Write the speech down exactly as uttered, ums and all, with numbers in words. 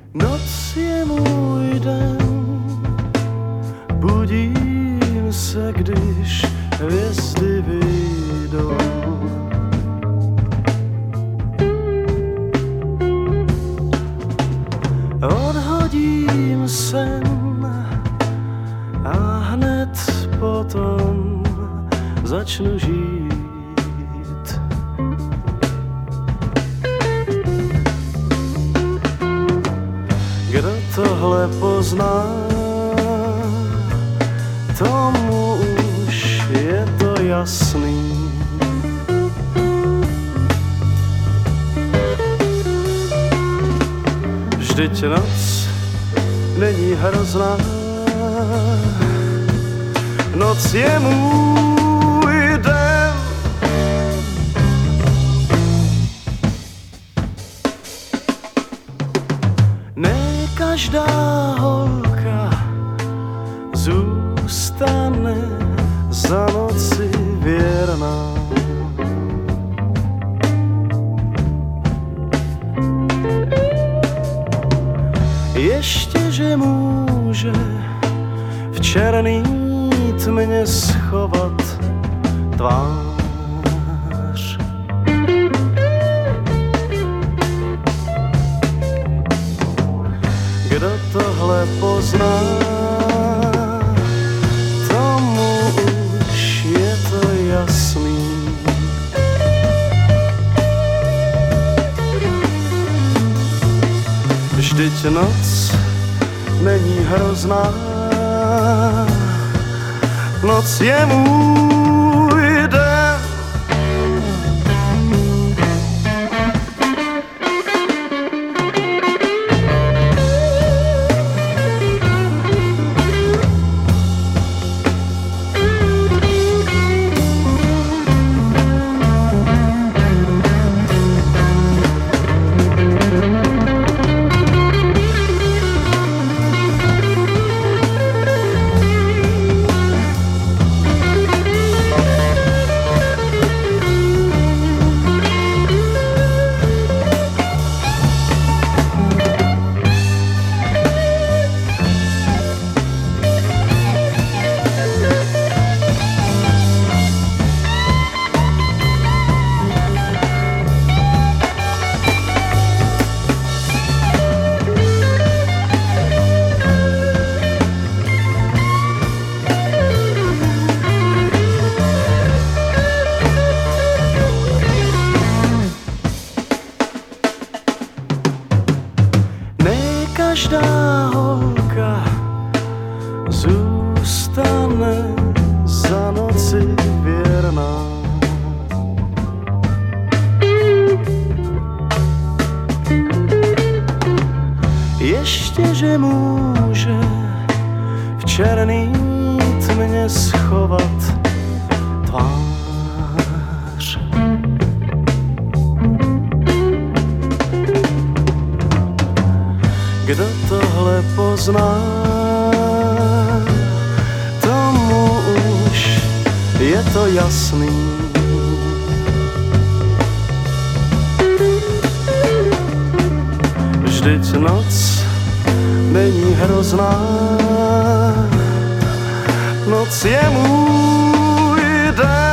Noc je můj den, budím se, když hvězdy vyjdou. Odhodím sen a hned potom začnu žít. Kdo tohle pozná, tomu už je to jasný. Vždyť noc není hrozná, noc je můj den. Ne každá holka zůstane za noci věrná. Ještě, že může v černý tmě schovat tvář. Kdo tohle pozná, tomu už je to jasný. Vždyť noc není hrozná, noc je můj den. Každá holka zůstane za noci věrná. Ještě, že může v černý tmě schovat tvář. Kdo tohle pozná, tomu už je to jasný. Vždyť noc není hrozná, noc je můj den.